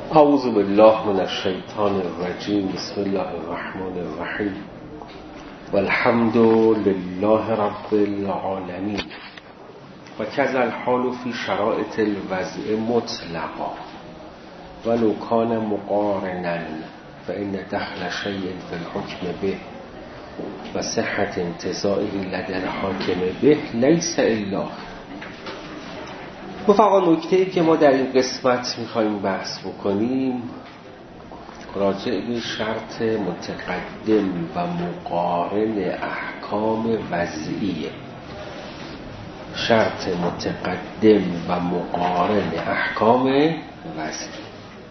اعوذ بالله من الشیطان الرجیم. بسم الله الرحمن الرحیم. والحمد لله رب العالمین. و کذا الحال فی شرائط الوضع مطلقا و لو کان مقارنا فإن دخل شیء فی الحکم به و صحت انتزاعه لدى الحاکم به لیس الا. رفقا، نکته‌ای که ما در این قسمت می‌خوایم بحث بکنیم راجع به شرط متقدم و مقارن احکام وضعیه. شرط متقدم و مقارن احکام وضعی.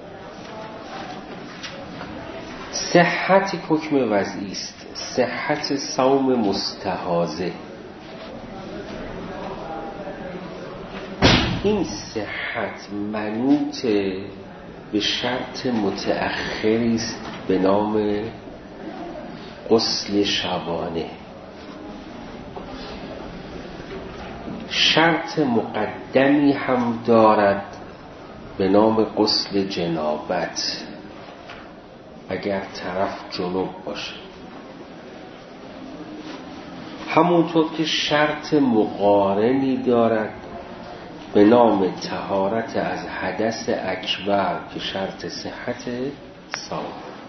صحت حکم وضعی است. صحت صوم مستحاضه. این صحت منوط به شرط متأخری است به نام غسل شبانه. شرط مقدمی هم دارد به نام غسل جنابت اگر طرف جنوب باشه. همونطور که شرط مقارنی دارد به نام طهارت از حدث اکبر که شرط صحت صوم.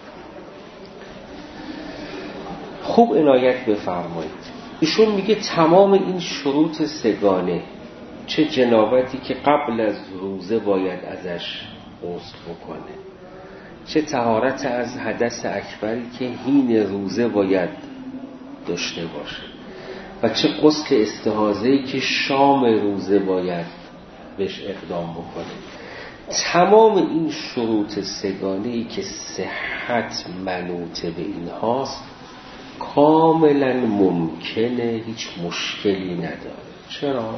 خوب عنایت بفرمایید. ایشون میگه تمام این شروط سگانه، چه جنابتی که قبل از روزه باید ازش غسل بکنه، چه طهارت از حدث اکبری که حین روزه باید داشته باشه، و چه غسل استحاضه‌ای که شام روزه باید بهش اقدام بکنه، تمام این شروط سگانه‌ای که صحت منوط به اینهاست کاملا ممکنه، هیچ مشکلی نداره. چرا؟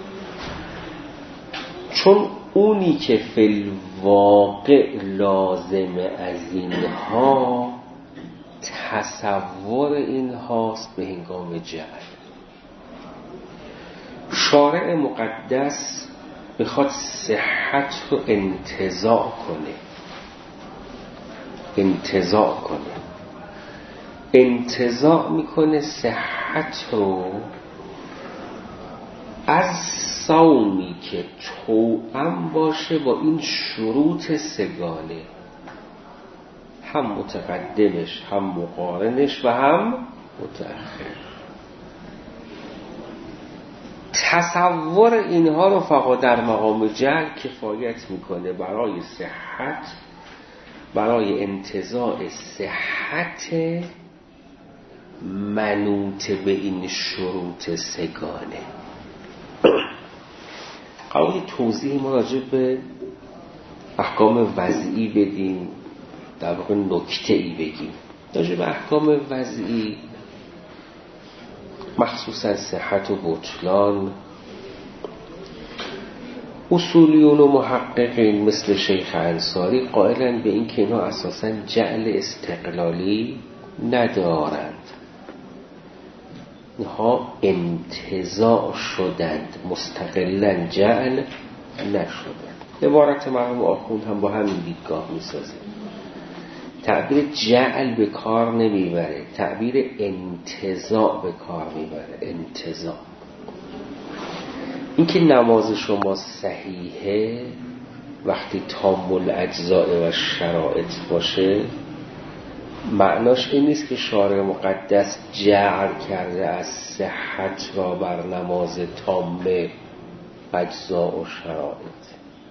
چون اونی که فی الواقع لازم از اینها تصور اینهاست به هنگام جعل. شارع مقدس میخواد صحت رو انتزاع میکنه صحت رو از صومی که توأم باشه با این شروط سگانه، هم متقدمش، هم مقارنش و هم متأخر. تصور اینها رو فقط در مقام جعل کفایت میکنه برای صحت، برای انتزاع صحت منوط به این شروط سگانه. قبل توضیح ما راجع به احکام وضعی بدیم، در واقع نکته‌ای بگیم راجع به احکام وضعی، مخصوصا صحت و بطلان. اصولیون و محققین مثل شیخ انصاری قائلن به این که اینها اساساً جعل استقلالی ندارند، اینها انتزاع شدند، مستقلاً جعل نشدند. عبارت مرحوم آخوند هم با همین دیدگاه میسازه. تعبیر جعل به کار نمیبره، تعبیر انتزاع به کار میبره. انتزاع این که نماز شما صحیحه وقتی تام الاجزاء و شرایط باشه، معناش این نیست که شارع مقدس جعل کرده از صحت را بر نماز تامه اجزاء و شرایط،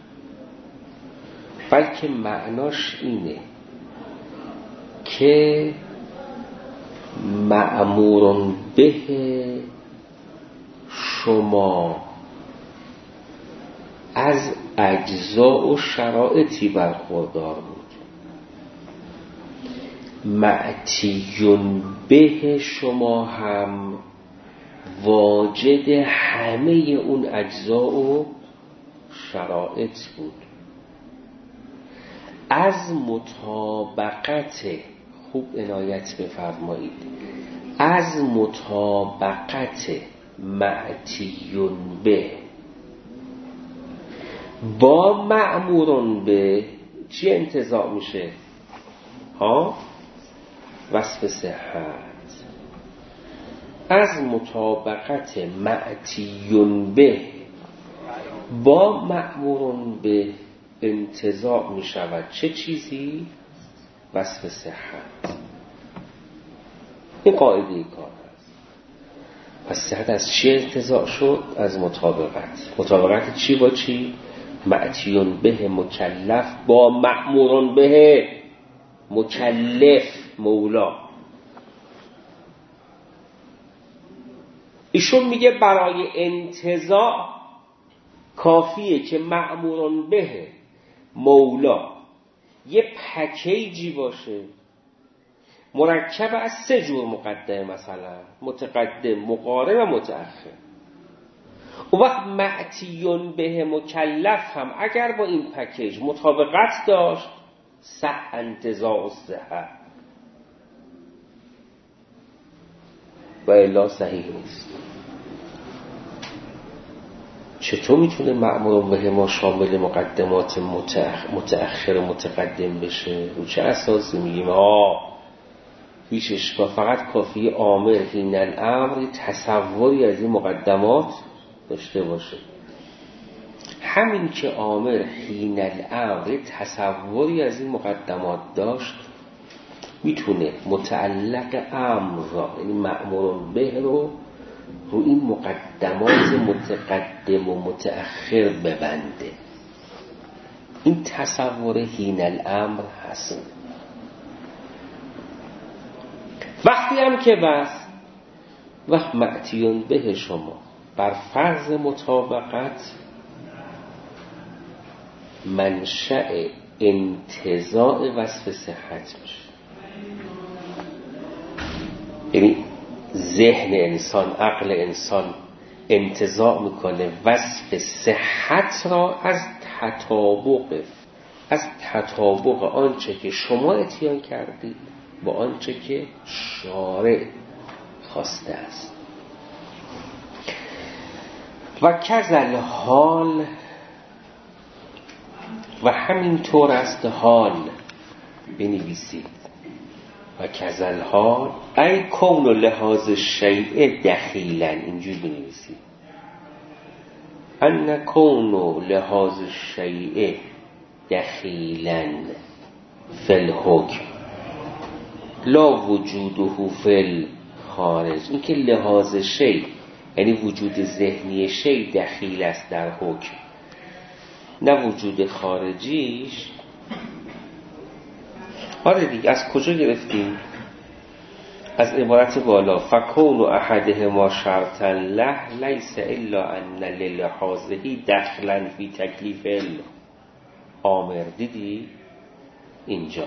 بلکه معناش اینه که مأمور به شما از اجزاء و شرایطی برخوردار بود، معتیون به شما هم واجد همه اون اجزاء و شرایط بود. از مطابقت، خوب عنایت بفرمایید، از مطابقت معتیون به با مأمورون به چی انتزاع میشه؟ وصف صحت از مطابقت معتیون به با مأمورون به انتزاع میشود. چه چیزی؟ وصف صحت. این قاعده کار هست. پس صحت از چی انتزاع شد؟ از مطابقت. مطابقت چی با چی؟ معتیون به مکلف با مأمورون به مکلف مولا. ایشون میگه برای انتزاع کافیه که مأمورون به مولا یه پکیجی باشه مرکب از 3 جور مقدمه، مثلا متقدم، مقارن و متأخر. اون وقت معتیون به مکلف هم اگر با این پکیج مطابقت داشت صح انتزاع الصحت و الا صحیح نیست. چطور میتونه مأمور به ما شامل مقدمات متأخر و متقدم بشه؟ رو چه اساسی میگیم هیچ اشکال، فقط کافی آمر حین الامر تصوری از این مقدمات داشته باشه. همین که آمر حین الامر تصوری از این مقدمات داشت میتونه متعلق امر را، یعنی مأمور به رو این مقدمات متقدم و متأخر ببنده. این تصور حین الامر هست. وقتی هم که بس وقت معتیون به شما بر فرض مطابقت منشأ انتزاع وصف صحت میشه. یعنی ذهن انسان، عقل انسان انتزاع میکنه وصف صحت را از تطابق آنچه که شما اتیان کردید با آنچه که شارع خواسته است. و کذل حال، و همین طور است حال بنویسید. و کذل حال ای کون و لحاظ شیء دخیلا، اینجور بنویسید. ان کون و لحاظ شیء دخیلا فی الحکم لا وجوده فی الخارج. این که لحاظ شیء یعنی وجود ذهنی شیء دخیل است در حکم، نه وجود خارجیش. آره دیگه، از کجا گرفتیم؟ از عبارت بالا فکون و احدهما شرطا له لیس الا ان للحاظه دخلا فی تکلیف الامر. دیدی اینجا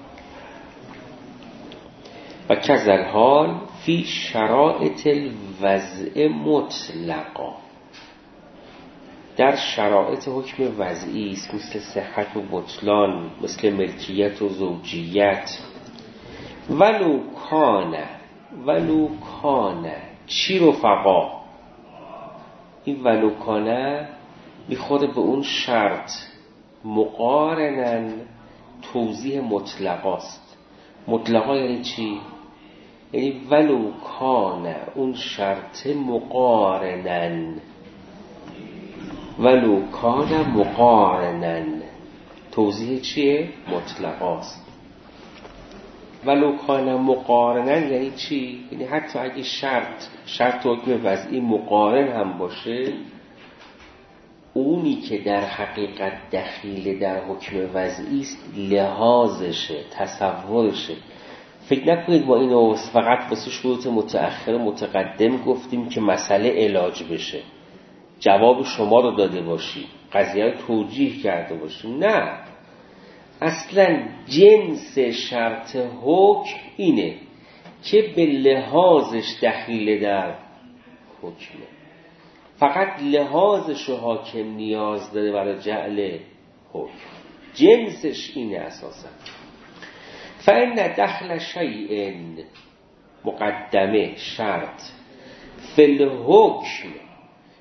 و کذل حال فی شرائط الوضع مطلقا، در شرایط حکم وضعی است، مثل صحت و بطلان، مثل ملکیت و زوجیت. ولو کانه چی رفقا؟ این ولو کانه میخوره به اون شرط مقارنن توضیح مطلقاست. مطلقا یعنی چی؟ یعنی ولو کانه اون شرط مقارنن، ولو کان مقارنن توضیح چیه؟ مطلقاست. ولو کان مقارنن یعنی چی؟ یعنی حتی اگه شرط حکم وضعی مقارن هم باشه، اونی که در حقیقت دخیل در حکم وضعی است لحاظشه، تصورشه. فکر نکنید ما اینو فقط واسه شروط متأخر متقدم گفتیم که مسئله علاج بشه، جواب شما رو داده باشی، قضیه رو توجیه کرده باشی. نه، اصلا جنس شرط حکم اینه که به لحاظش دخیل در حکمه، فقط لحاظش رو حاکم نیاز داره برای جعل حکم. جنسش اینه اساسا. فإن دخل شیء مقدمه شرط فی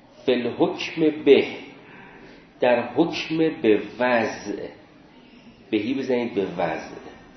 الحکم به در حکم به وضع بهی بزنید به وضع.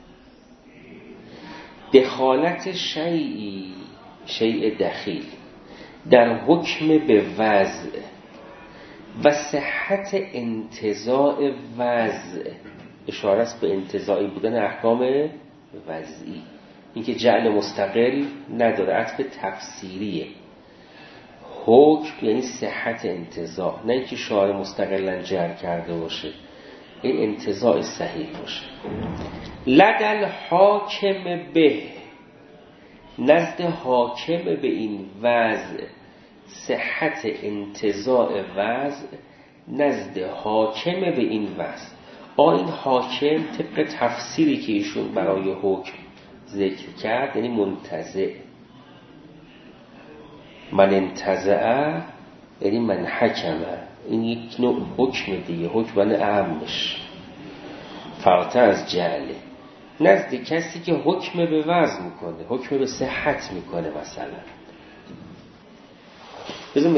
دخالت شیء دخیل در حکم به وضع و صحت انتزاع وضع، اشاره است به انتزاعی بودن احکام وضعی. اینکه جعل مستقل نداره، عطف تفسیریه. حکم یعنی صحت انتزاع، نه اینکه شارع مستقلا جعل کرده باشه، این انتزاع صحیح باشه. لدل حاکم به، نزد حاکم به این وضع، صحت انتزاع وضع نزد حاکم به این وضع. این حاکم طبق تفسیری که ایشون برای حکم ذکر کرد یعنی منتزع. من انتزع یعنی من حکمه، این یک نوع حکم دیگه، حکم اعمش فراتر از جعله، نزد کسی که حکم به وضع میکنه، حکم به صحت میکنه. مثلا بذار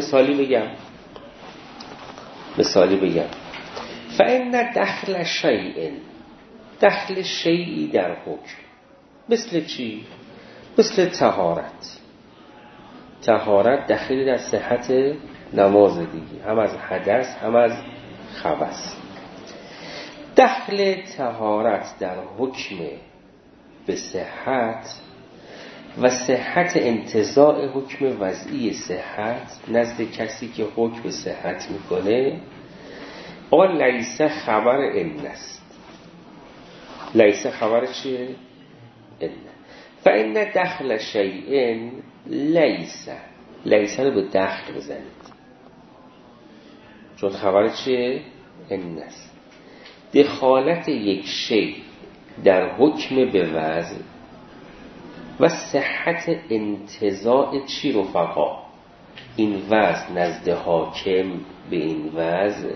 مثالی بگم. فإن دخل شیء، دخل شیئی در حکم، مثل چی؟ مثل طهارت. طهارت دخیل در صحت نماز دیگه، هم از حدث هم از خبث. دخل طهارت در حکم به صحت و صحت انتزاع حکم وضعی صحت نزد کسی که حکم به صحت میکنه، لیسه خبر ان است. لیسه خبر چیه؟ ان. فإن دخل شیء لیسه رو به دخل بزنید، چون خبر چیه؟ ان است. دخالت یک شیء در حکم به وضع و صحت انتزاع چی رفقا؟ این وضع نزد حاکم به این وضع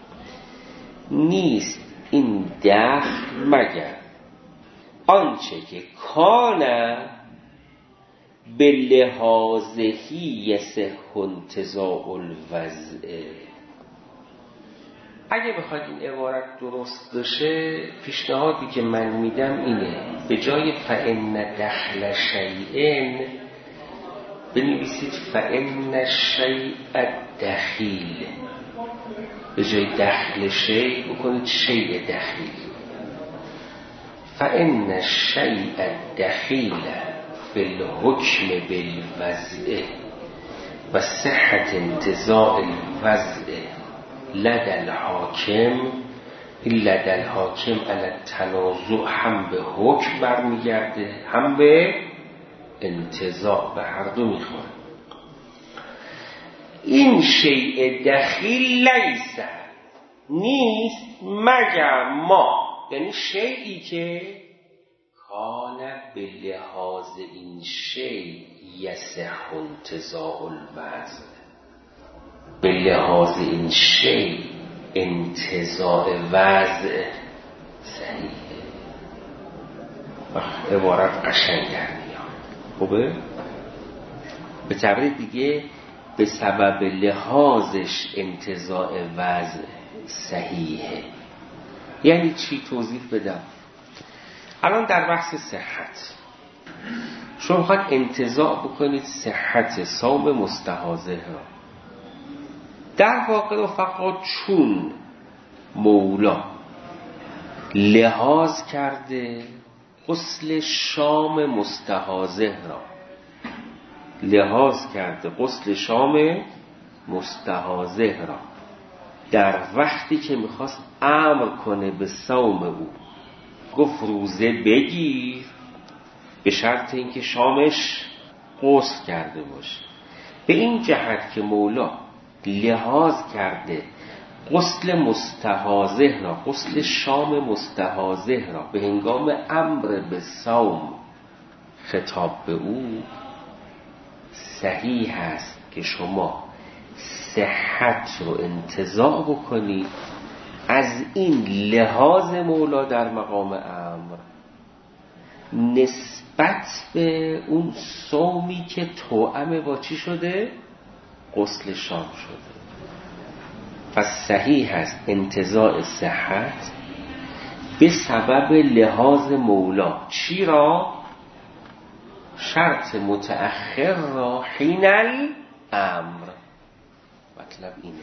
نیست این دخل مگر آنچه که کانه به لحاظهی یصح انتزاع الوضع. اگه بخواید این عبارت درست بشه، پیشنهادی که من میدم اینه: به جای فإن دخل شیء بنویسید فإن شیء دخیل. به جای دخل شیء بکنید شیء دخیل. فإن شیء دخیل بالحکم بالوضع و صحت انتزاع الوضع لدى الحاکم. این لدى الحاکم علی التنازع هم به حکم برمیگرده هم به انتزاع، به هر دو میخوره. این شیء دخیل لیسه نیست مگر ما، یعنی شیئی که کان به لحاظ این شیء یصح انتزاع الوضع، به لحاظ این شیء انتزاع وضع صحیحه. عبارت قشنگ در میاد. خوبه؟ به تعبیر دیگه به سبب لحاظش انتزاع وضع صحیحه. یعنی چی؟ توضیح بدم. الان در بحث صحت شما میخواید انتزاع بکنید صحت صوم مستحاضه را. در واقع فقط چون مولا لحاظ کرده غسل شام مستحاضه را، لحاظ کرده غسل شام مستحاضه را در وقتی که میخواست امر کنه به صوم او، گفت روزه بگیر به شرط اینکه شامش غسل کرده باشه. به این جهت که مولا لحاظ کرده غسل مستحاضه را، غسل شام مستحاضه را به هنگام امر به صوم خطاب به او، صحیح است که شما صحت رو انتزاع بکنید از این لحاظ مولا در مقام امر نسبت به اون صومی که توأم با چی شده؟ غسل شام شده. پس صحیح است انتزاع صحت به سبب لحاظ مولا. چی را؟ شرط متأخر را حین الامر. مطلب اینه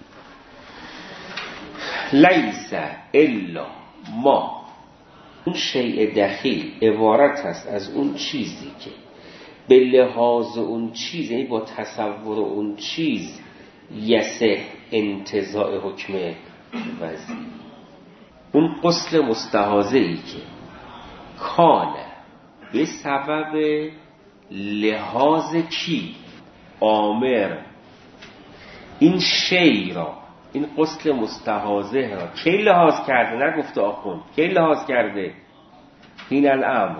لیس الا ما، اون شیء دخیل عبارت است از اون چیزی که به لحاظ اون چیز، یعنی با تصور اون چیز، یسه انتزاع حکم وضعی. اون غسل مستحاضه‌ای که کانه به سبب لحاظ کی؟ آمر. این شی را، این غسل مستحاضه را کی لحاظ کرده؟ نگفته آخوند، کی لحاظ کرده؟ این الامر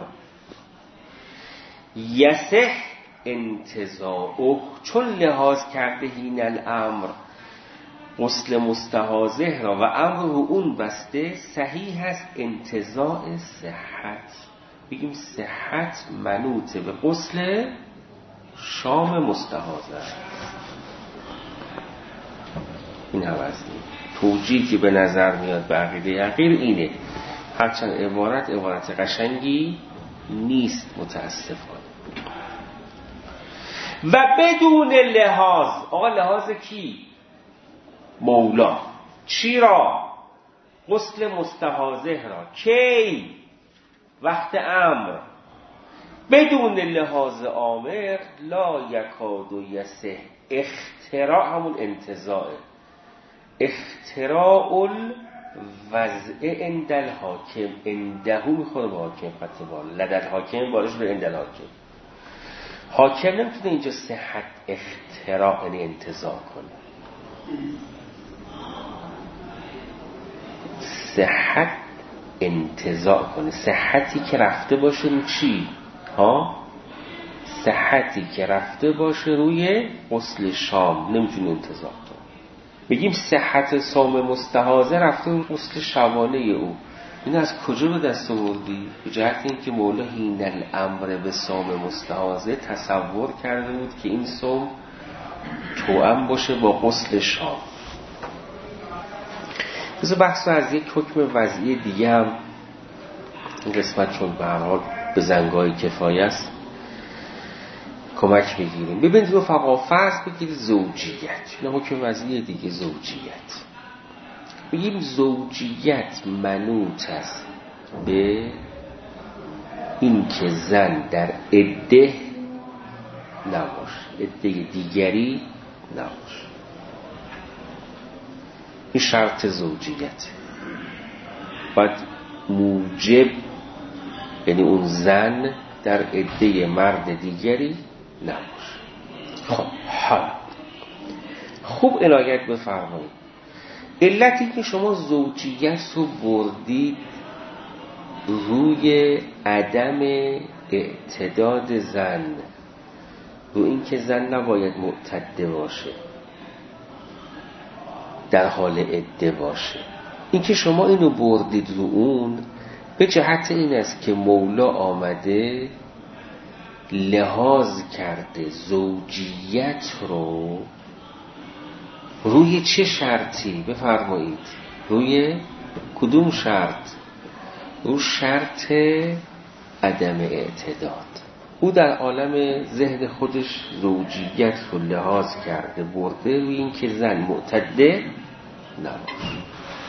یسه انتزاعه، چون لحاظ کرده این الامر غسل مستحاضه را و امر اون بسته، صحیح است انتزاع صحت. بگیم صحت منوط به غسل شام مستحاضه. این هم از این توجیهی که به نظر میاد به عقیده حقیر اینه، هرچند عبارت قشنگی نیست متاسفانه. و بدون لحاظ، آقا لحاظ کی؟ مولا. چی را؟ غسل مستحاضه را. کی؟ وقت امر. بدون لحاظ آمر لا یکاد یسه. اختراع همون انتزاعه، اختراع الوضع عند الحاکم. اندهو میخوره به حاکم، خط بالا لدى الحاکم بارش به عند الحاکم. حاکم نمیتونه اینجا صحت اختراع یعنی انتزاع کنه. صحت انتزاع کنه، صحتی که رفته باشه رو چی؟ صحتی که رفته باشه روی غسل شام نمیتونه انتزاع کنه. بگیم صحت صوم مستحاضه رفته روی غسل شبانه او. این از کجا به دست آوردی؟ به جهت اینکه مولا حین الامر به صوم مستحاضه تصور کرده بود که این صوم توأم باشه با غسل شام. بذار بحث از یک حکم وضعی دیگه هم این قسمت چون به هر حال به زنگای کفایه است کمک میگیریم. ببینید رفقا، فرض بگیرید زوجیت، نه حکم وضعی دیگه، زوجیت. بگیم زوجیت منوط است به این که زن در عده نباشه، عده دیگری نباشه. این شرط زوجیت. باید موجب، یعنی اون زن در عده مرد دیگری نباشه. خب حالا خوب عنایت بفرمایید، علتی که شما زوجیت رو بردید روی عدم اعتداد زن، رو این که زن نباید معتده باشه، در حال عده باشه، این که شما اینو بردید رو اون به جهت این است که مولا آمده لحاظ کرده زوجیت رو روی چه شرطی؟ بفرمایید روی کدوم شرط؟ رو شرط عدم اعتداد. او در عالم ذهن خودش زوجیت رو لحاظ کرده برده روی این که زن معتده نباشه،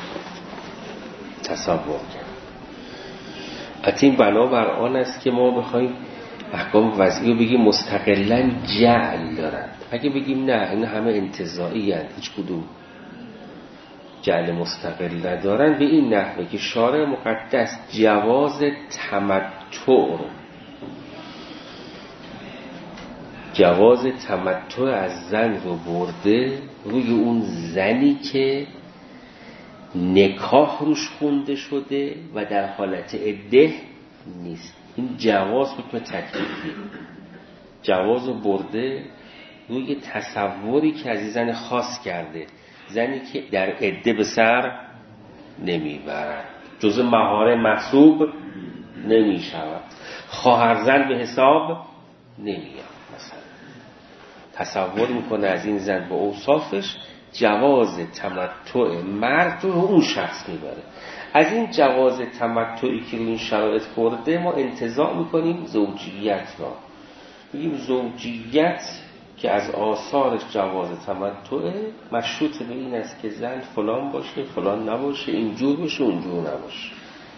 تصور کرد. حتی این بنابر آن است که ما بخوایم احکام وضعی رو بگیم مستقلاً جعل دارند. اگه بگیم نه این همه انتزاعی هست، هیچ کدوم جعل مستقل ندارن، به این نحوه که شارع مقدس جواز تمتع از زن رو برده روی اون زنی که نکاح روش خونده شده و در حالت عده نیست. این جواز حکم تکلیفی، جواز رو برده روی تصوری که از زن خاص کرده، زنی که در عده به سر نمیبرد، جزء محارم محسوب نمیشود، خواهرزن به حساب نمیاد. مثلا تصور میکنه از این زن با اوصافش جواز تمتع مرد رو اون شخص میبره. از این جواز تمتعی که این شرایط خورده ما انتزاع میکنیم زوجیت را. میگیم زوجیت که از آثارش جواز تمتع مشروط به این است که زن فلان باشه فلان نباشه، اینجور باشه اونجور نباشه.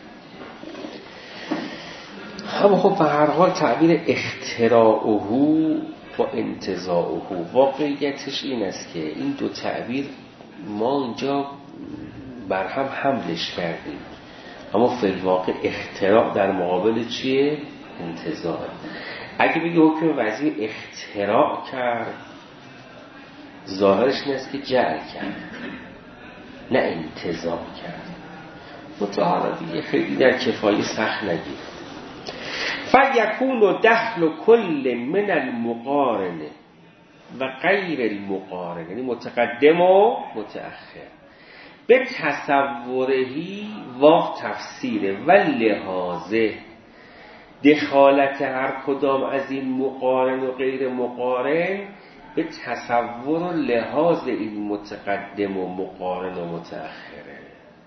اما خب به هر حال تعبیر اختراعه و انتزاعه واقعیتش این است که این دو تعبیر ما اینجا بر هم حملش کردیم، اما فی الواقع اختراع در مقابل چیه؟ انتزاع. اگه بگه حکم وضعی اختراع کرد ظاهرش این است که جعل کرد نه انتزاع کرد. متعالی دیگه خیلی در کفایه سخت نگیر. فیکون دخل کل من المقارن و غیر المقارن، یعنی متقدم و متأخر، به تصورهی واق تفسیره و لحاظه دخالت هر کدام از این مقارن و غیر مقارن به تصور و لحاظ این متقدم و مقارن و متأخره.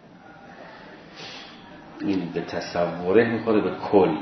این به تصوره میخوره به کل،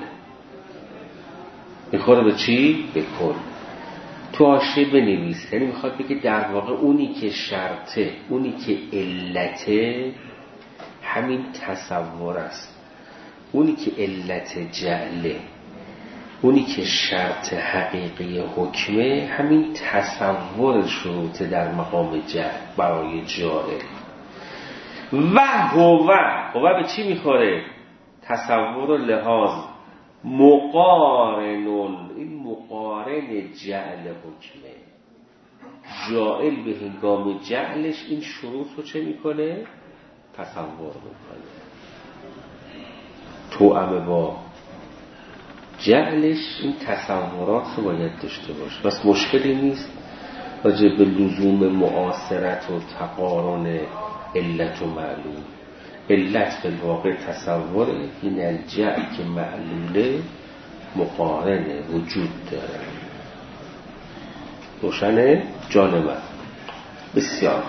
میخوره به چی؟ به کل. تو حاشیه بنویس، یعنی میخواد بگه در واقع اونی که شرطه، اونی که علته همین تصور است، اونی که علت جعله، اونی که شرط حقیقی حکمه همین تصور شروط در مقام جعل برای جاعل. و هو به چی میخوره؟ تصور و لحاظ مقارنون، این مقارن جعل حکمه. جاعل به هنگام جعلش این شروط رو چه میکنه؟ تصور میکنه. توأم با جعلش این تصورات رو باید داشته باشه. بس مشکلی نیست راجع به لزوم معاصرت و تقارن علت و معلوم. علت به واقع تصوره، این الجعل که معلوله مقارنه وجود داره. روشنه جان من؟ بسیار.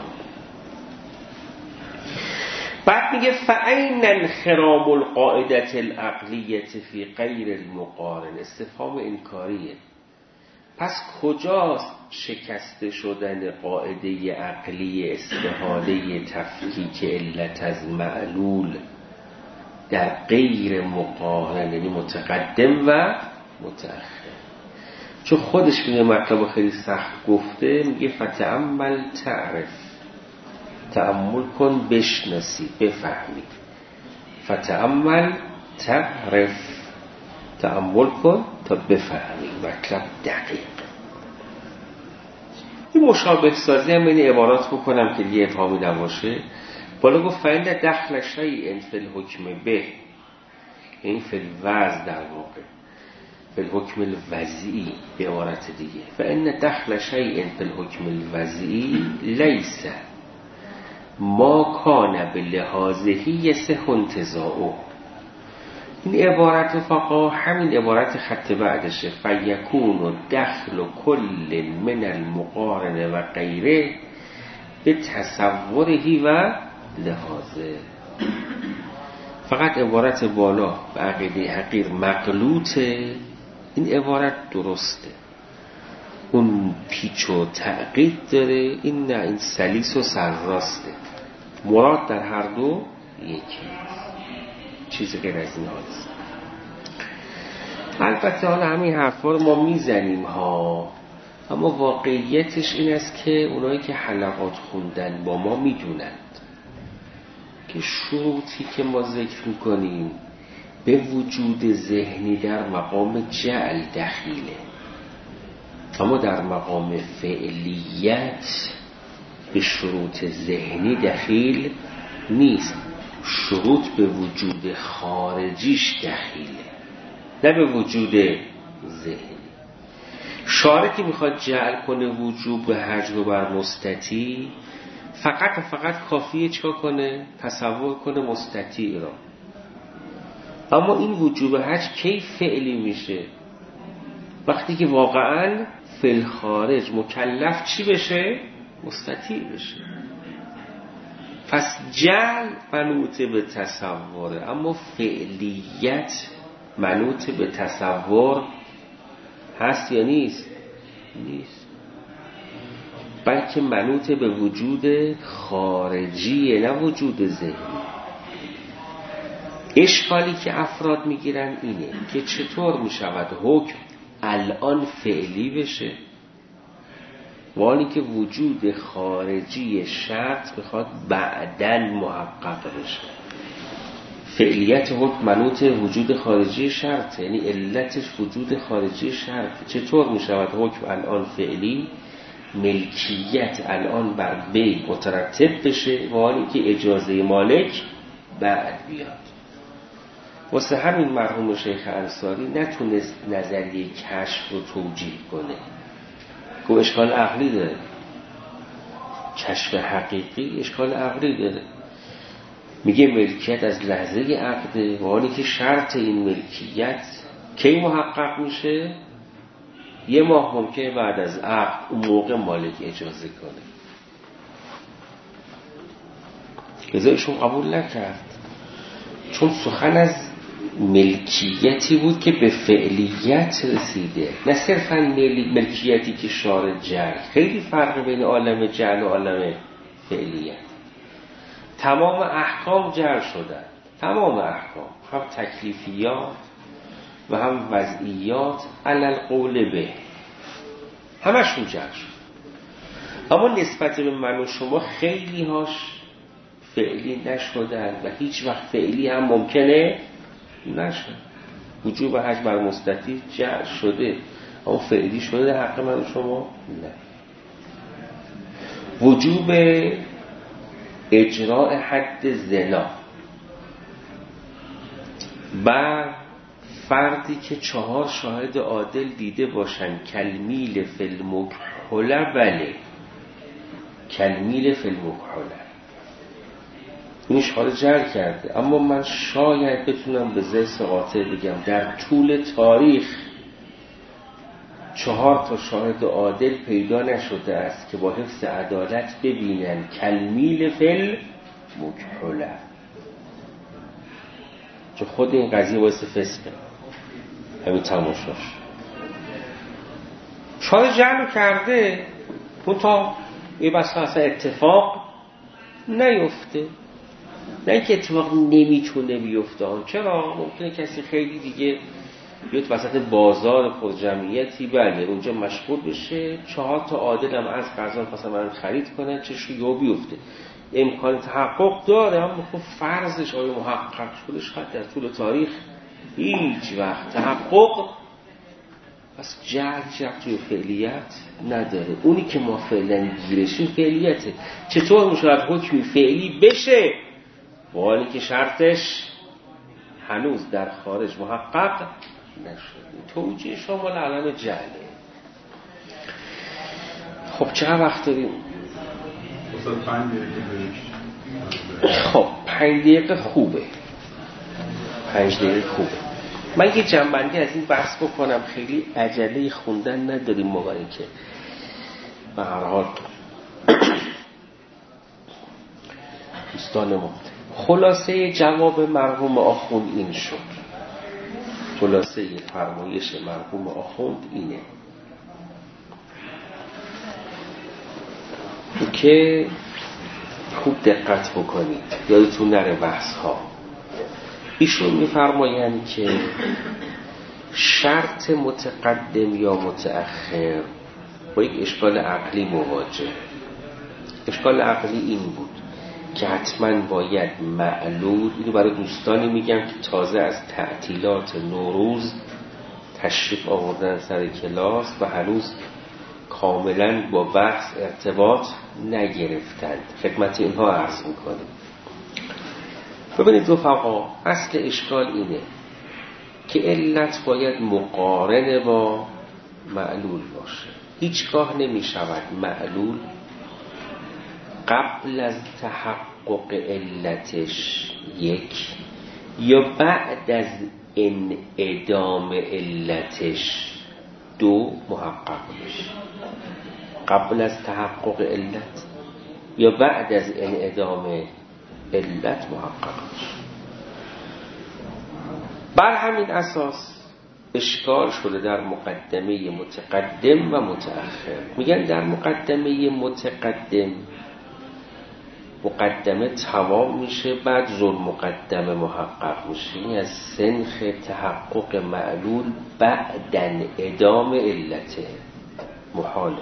بعد میگه فأین انخرام القاعدة العقلیة فی غیر المقارن، استفهام انکاریه. پس کجاست شکسته شدن قاعده عقلی استحاله تفکیک علت از معلول در غیر مقارن، یعنی متقدم و متأخر؟ چون خودش میگه مطلب خیلی سخت گفته، میگه فتأمل تعرف، تأمل کن بشناسی بفهمی. فتأمل تعرف، تأمل کن تا بفهمی مطلب دقیق. این مشابه سازی هم این عبارات بکنم که دیگه افهامی نباشه. بالا گفت فإن دخل شیء فی الحکم به، این فی الوضع در واقع فی الحکم الوضعی به عبارت دیگه. فإن دخل شیء فی الحکم الوضعی لیس ما کان به لحاظه یصح انتزاعه. این عبارت فقا همین عبارت خط بعدشه. فیکون دخل کل من المقارن و غیره به تصورهی و لحاظه. فقط عبارت بالا به عقیده حقیر مغلوطه، این عبارت درسته. اون پیچ و تعقید داره، این نه، این سلیس و سرراسته. مراد در هر دو یکی، چیزی غیر از این هاست. البته حالا همین حرفا رو ما میزنیم ها، اما واقعیتش این است که اونایی که حلقات خوندن با ما میدونند که شروطی که ما ذکر میکنیم به وجود ذهنی در مقام جعل دخیله، اما در مقام فعلیت به شروط ذهنی دخیل نیست. شروط به وجود خارجیش دخیله، نه به وجود ذهنی. شارع که میخواد جعل کنه وجوب به حجر بر مستطیع، فقط کافیه چکا کنه؟ تصور کنه مستطیع را. اما این وجوب حجر کی فعلی میشه؟ وقتی که واقعاً فی الخارج مکلف چی بشه؟ مستطیع بشه. پس جعل منوط به تصوره، اما فعلیت منوط به تصور هست یا نیست؟ نیست، بلکه منوط به وجود خارجیه، نه وجود ذهنی. اشکالی که افراد میگیرن اینه که چطور میشود حکم الان فعلی بشه ولی که وجود خارجی شرط بخواد بعدن محقق بشه. فعلیت حکم منوط وجود خارجی شرط، یعنی علتش وجود خارجی شرط. چطور میشود حکم الان فعلی، ملکیت الان بر بی مترتب بشه ولی که اجازه مالک بعد بیاد؟ واسه همین مرحوم شیخ انصاری نتونست نظریه کشف رو توجیه کنه، که اشکال عقلی داره. کشف حقیقی اشکال عقلی داره. میگه ملکیت از لحظه عقده و حالی که شرط این ملکیت کی محقق میشه؟ یه ماه ممکنه بعد از عقد اون موقع مالک اجازه کنه. لذایشون قبول نکرد، چون سخن از ملکیتی بود که به فعلیت رسیده، نه صرفا ملکیتی که شارع جعل. خیلی فرق بین عالم جعل و عالم فعلیت. تمام احکام جعل شدن، تمام احکام، هم تکلیفیات و هم وضعیات، علل قول به، همشون جعل شد. اما نسبت به من و شما خیلی هاش فعلی نشدن و هیچ وقت فعلی هم ممکنه نشد. وجوب حج بر مستطیع جعل شده اما فعلی شده حق من و شما نه. وجوب اجراء حد زنا بر فردی که 4 شاهد عادل دیده باشن کلمیل فی المکحله، بله کلمیل فی المکحله این اشاره جعل کرده. اما من شاید بتونم به ذیل قاطع بگم در طول تاریخ 4 تا شاهد عادل پیدا نشده است که با حفظ عدالت ببینن کلمیل فی المکحله، چون خود این قضیه باعث فسقه. همین تماشاش شاید جعل کرده اون تا یه بسا اصلا اتفاق نیفته، نه اینکه اتفاق نمیتونه بیفته. چرا؟ ممکنه کسی خیلی دیگه بیاد وسط بازار خود جمعیتی، بله اونجا مشغول بشه، 4 تا عادل هم از قضا مثلا برای خرید کنه، چه شو بیفته. امکان تحقق داره، اما خب فرضش آیا محقق شده شاید در طول تاریخ هیچ وقت تحقق. پس جعل توی فعلیت نداره. اونی که ما فعلا گیرشیم فعلیته. چطور میشه حکمی فعلی بشه ولی که شرطش هنوز در خارج محقق نشده؟ توجیه شما لعلم جعله. خب چقدر وقت داریم؟ خب 5 دقیقه خوبه. 5 دقیقه خوبه. من یه جنبندی از این بحث بکنم، خیلی عجله خوندن نداریم ما، برای که به هر حال دوستان ما. خلاصه جواب مرحوم آخوند این شد، خلاصه فرمایش مرحوم آخوند اینه که خوب دقت بکنید یادتون نره بحث ها. ایشون میفرمایند که شرط متقدم یا متأخر با یک اشکال عقلی مواجه. اشکال عقلی این بود که حتما باید معلول، اینو برای دوستانی میگم که تازه از تعطیلات نوروز تشریف آوردن سر کلاس و هنوز کاملا با بحث ارتباط نگرفتند، خدمت اینها عرض میکنیم. ببینید رفقا، اصل اشکال اینه که علت باید مقارن با معلول باشه. هیچگاه نمی شود معلول قبل از تحقق علتش 1 یا بعد از انعدام علتش 2 محقق بشه. قبل از تحقق علت یا بعد از انعدام علت محقق میشه. بر همین اساس اشکال شده در مقدمه متقدم و متأخر. میگن در مقدمه متقدم مقدمه تمام میشه، بعد ذو مقدمه محقق میشه. این از سنخ تحقق معلول بعدن ادام علته محاله.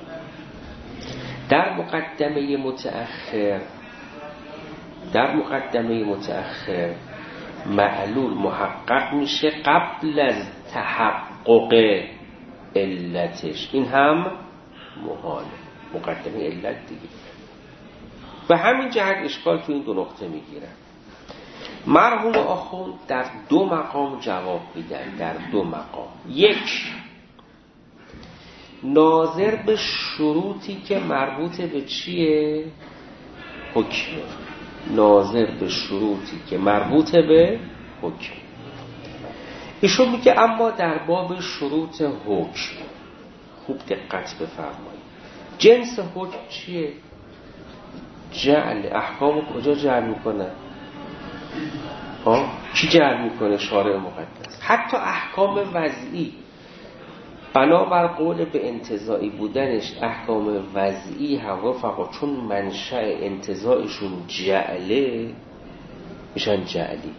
در مقدمه متأخر معلول محقق میشه قبل از تحقق علتش. این هم محاله، مقدمه علت دیگه. به همین جهت اشکال تو این دو نقطه میگیرن. مرحوم آخوند در دو مقام جواب میدن. در دو مقام: یک، ناظر به شروطی که مربوط به چیه؟ حکمه. ناظر به شروطی که مربوط به حکم. ایشون میگه اما در باب شروط حکم خوب دقت بفرمایید. جنس حکم چیه؟ جعل. احکام کجا جعل میکنه؟ کی جعل میکنه؟ شارع مقدس. حتی احکام وضعی بنابر قول به انتزاعی بودنش احکام وضعی هم فقط چون منشأ انتزاعشون جعله میشن جعلی.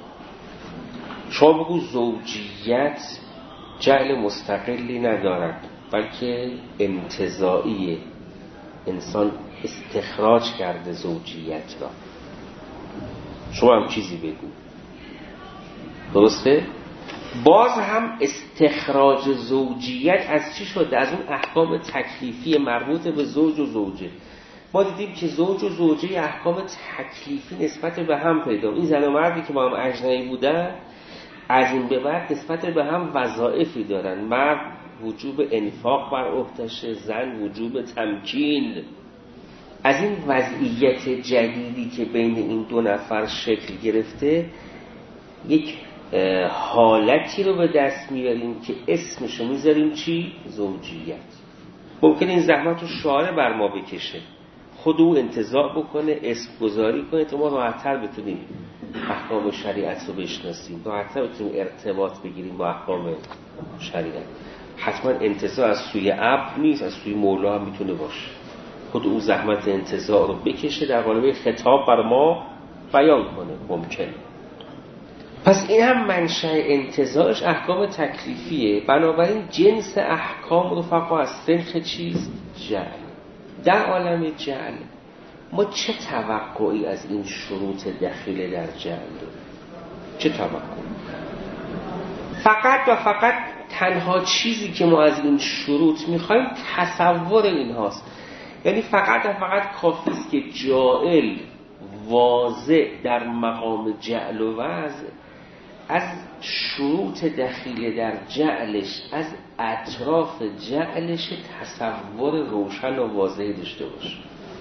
شما بگو زوجیت جعل مستقلی ندارد بلکه انتزاعیه. انسان استخراج کرده زوجیت را. شما هم چیزی بگو، درسته؟ باز هم استخراج زوجیت از چی شده؟ از اون احکام تکلیفی مربوط به زوج و زوجه. ما دیدیم که زوج و زوجه احکام تکلیفی نسبت به هم پیدا. این زن و مردی که با هم اجنبی بودن از این به بعد نسبت به هم وظایفی دارن. مرد وجوب انفاق بر عهده‌شه، زن وجوب تمکین. از این وضعیت جدیدی که بین این دو نفر شکل گرفته یک حالتی رو به دست میاریم که اسمشو میذاریم چی؟ زوجیت. ممکنه این زحمت رو شارع بر ما بکشه، خود او انتزاع بکنه، اسم گذاری کنه تا ما راحت‌تر بتونیم احکام شریعت رو بشناسیم، راحت‌تر بتونیم ارتباط بگیریم با احکام شریعت. حتما انتزاع از سوی عبد نیست، از سوی مولا هم میتونه باشه. خود او زحمت انتزاع رو بکشه، در قالب خطاب بر ما بیان کنه، ممکنه. پس این هم منشأ انتزاعش احکام تکلیفیه. بنابراین جنس احکام رو فقط از سنخ چیست؟ جعل. در عالم جعل ما چه توقعی از این شروط دخیل در جعل داریم؟ چه توقعی؟ فقط و فقط تنها چیزی که ما از این شروط میخوایم تصور این هاست. یعنی فقط و فقط کافی است که جاعل واضح در مقام جعل و وضع از شروط دخیل در جعلش، از اطراف جعلش تصور روشن و واضحی داشته باشه.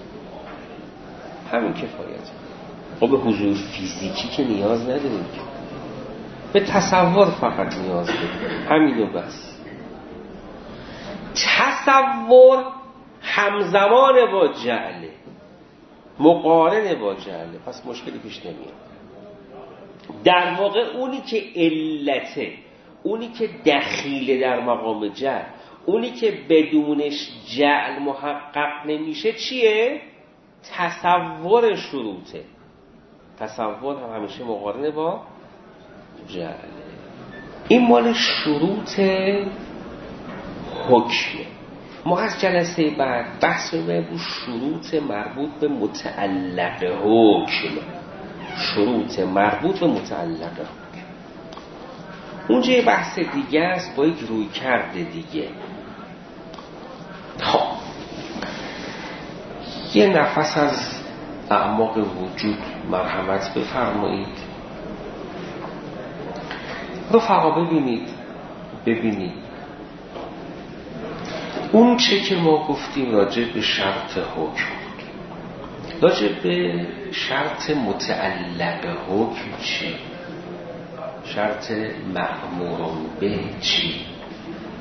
همین کفایت. ما به حضور فیزیکی که نیاز نداریم، به تصور فقط نیاز داریم. همینو بس. تصور همزمان با جعله، مقارن با جعله، پس مشکلی پیش نمیاد. در واقع اونی که علته، اونی که دخیله در مقام جعل، اونی که بدونش جعل محقق نمیشه چیه؟ تصور شروطه. تصور هم همیشه مقارنه با جعله. این مال شروط حکمه. ما از جلسه بعد بحث می‌کنیم رو شروط مربوط به متعلق حکم. شروط مربوط به متعلق حکم. اونجا یه بحث دیگه است با یک روی کرده دیگه. خب یه نفس از اعماق وجود مرحمت بفرمایید. رفقا ببینید اون چه که ما گفتیم راجع به شرط حکم بود، راجع به شرط متعلق حکم چی؟ شرط مأمورون به چی؟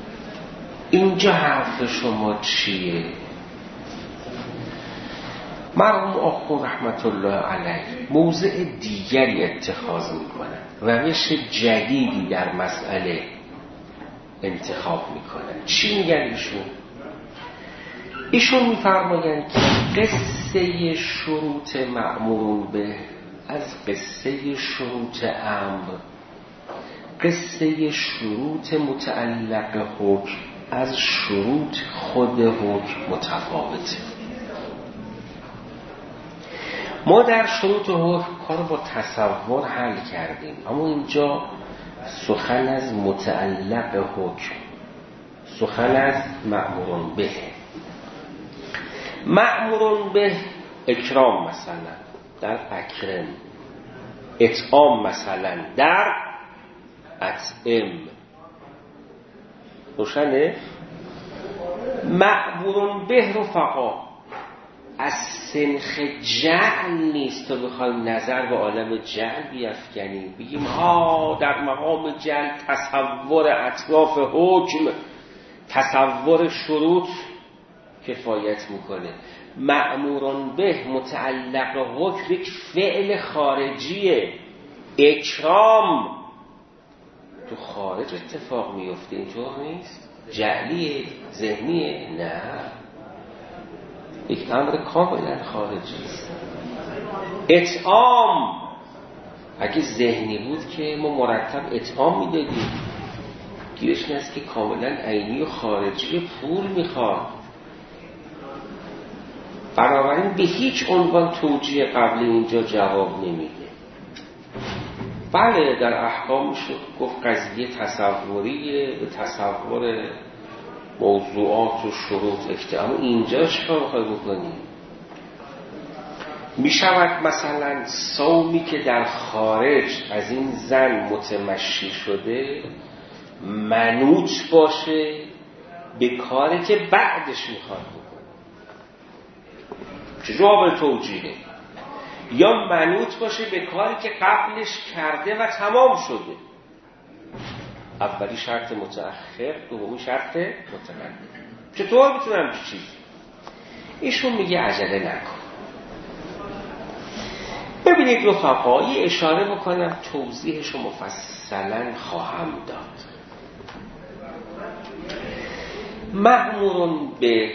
اینجا حرف شما چیه؟ مرحوم آخوند رحمت الله علیه موضع دیگری اتخاذ میکنن، روش جدیدی در مسئله انتخاب میکنن. چی میگن ایشون؟ ایشون میفرمایند که قصه شروط مأمورون به از قصه شروط امر، قصه شروط متعلق حکم از شروط خود حکم متفاوته. ما در شروط حکم کار با تصور حل کردیم، اما اینجا سخن از متعلق حکم، سخن از مأمورون به. مأمورون به اکرام مثلا در اکرم، اطعام مثلا در اطعم. روشنه؟ مأمورون به رفقا از سنخ جعل نیست تا بخوایم نظر به عالم جعل بیفکنیم، بگیم ها در مقام جعل تصور اطراف حکم، تصور شروط کفایت میکنه. مأمورون به متعلق حکم یک فعل خارجیه. اکرام تو خارج اتفاق میفته، اینطور نیست؟ جعلیه، ذهنیه؟ نه، یک امر کاملا خارجی است. اطعام اگه ذهنی بود که ما مرتب اطعام میدادیم، گیرش نیست که کاملا عینی و خارجی، پول میخواد. بنابراین به هیچ عنوان توجیه قبل اینجا جواب نمیده. بله در احکام شد گفت قضیه تصوریه، به تصور موضوعات و شروط اکته، اما اینجا چیکار میخوای بکنی؟ میشود مثلا صومی که در خارج از این زن متمشی شده منوط باشه به کاری که بعدش میخواد بکنه، چه جواب توجیهه؟ یا منوط باشه به کاری که قبلش کرده و تمام شده. اولی شرط متأخر، دومی شرط متقدم. چطور میتونم چیزی؟ ایشون میگه عجله نکن. ببینید رفقا، یه اشاره بکنم توضیحشو مفصلا خواهم داد. مأمورون به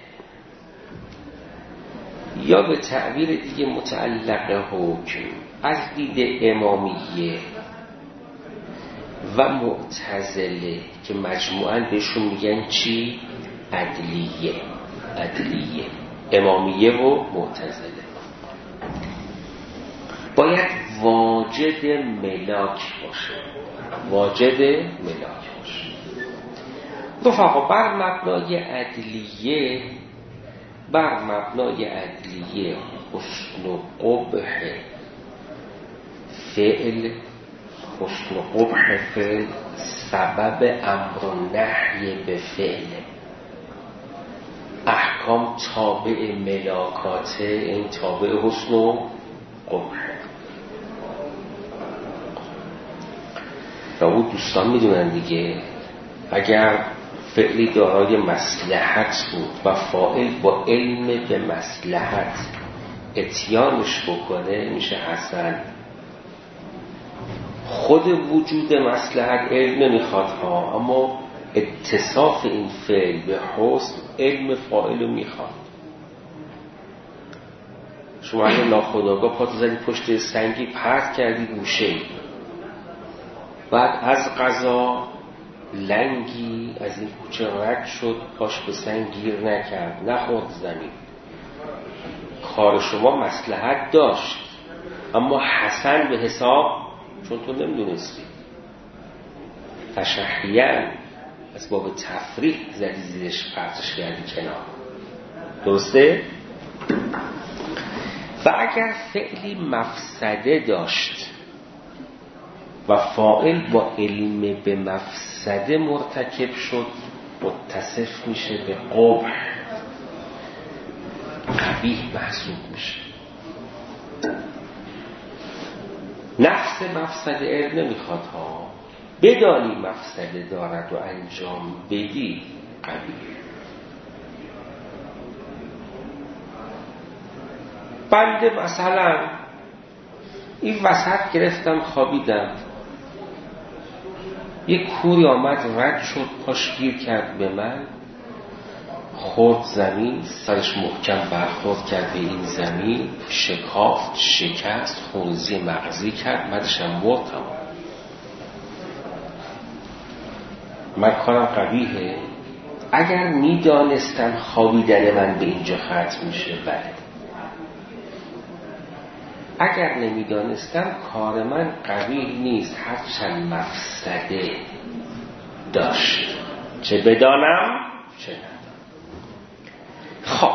یا به تعبیر دیگه متعلق حکم از دید امامیه و معتزله که مجموعاً بهشون میگن چی؟ عدلیه. امامیه و معتزله باید واجد ملاک باشه. رفقا بر مبنای عدلیه حسن و قبح فعل سبب امر و نهی به فعل. احکام تابع ملاکاته، این تابع حسن و قبح. و دوستان میدونن دیگه، اگر فعلی دارای مصلحت بود و فاعل با علم به مصلحت اتیانش بکنه میشه حسن. خود وجود مصلحت علم نمیخواد ها، اما اتصاف این فعل به حسن علم فاعل میخواد. شما اگه ناخودآگاه پاتو زدی پشت سنگی پرت کردی گوشه، بعد از قضا لنگی از این کوچه رد شد، پاش به سنگ گیر نکرد، نخورد زمین. کار شما مصلحت داشت اما حسن به حساب، چون تو نمیدونستی، تشحیاً از باب تفریح زدی زیرش، پرتش کردی کنار. درسته؟ و اگر فعلی مفسده داشت و فاعل با علم به مفسده مرتکب شد، متصف میشه به قبح، قبیح محسوب میشه. نفس مفسده علم نمیخواد ها، بدانی مفسده دارد و انجام بدی قبیح. بنده مثلا این وسط گرفتم خوابیدم، یک کوری آمد رد شد، پاش گیر کرد به من، خورد زمین، سرش محکم برخورد کرد به این زمین، شکافت، شکست، خونریزی مغزی کرد، بعدشم مردم. من کارم قبیحه؟ اگر میدانستم خوابیدن من به اینجا ختم میشه بله، اگر نمیدانستم کار من قبیح نیست، هرچند مفسده داشت، چه بدانم چه ندانم. خب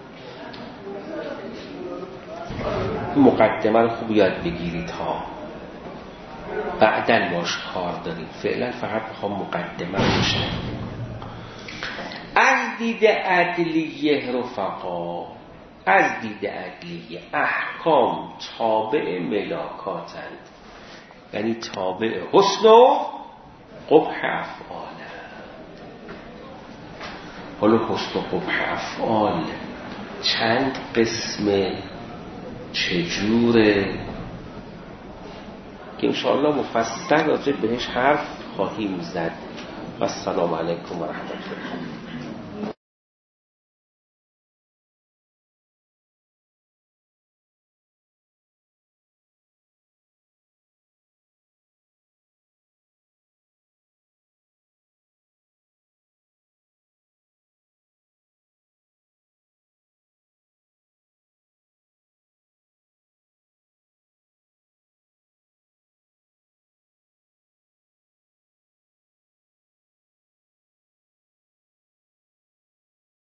مقدمه رو خوب یاد بگیرید ها، بعداً باش کار داریم، فعلا فقط میخوام مقدمه رو بشنوید. از دید عدلیه رفقا، از دید عدلیه احکام تابع ملاکاتند، یعنی تابع حسن و قبح افعالند. حالا حسن و قبح افعال چند قسمه، چجوره، که انشاءالله مفصل راجع بهش حرف خواهیم زد. و السلام علیکم و رحمت الله.